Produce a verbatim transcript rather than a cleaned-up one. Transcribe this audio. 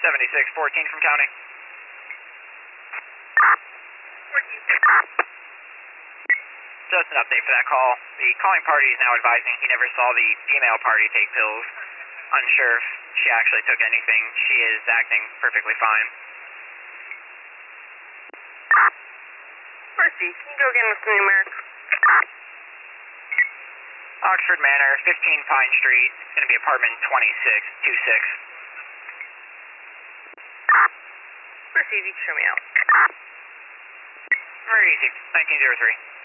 seventy-six fourteen from county. Just an update for that call. The calling party is now advising he never saw the female party take pills. Unsure if she actually took anything. She is acting perfectly fine. Percy, can you go again with the numeric? Oxford Manor, fifteen Pine Street. It's going to be apartment twenty-six twenty-six. Percy, if you can show me out. Very easy. nineteen oh three.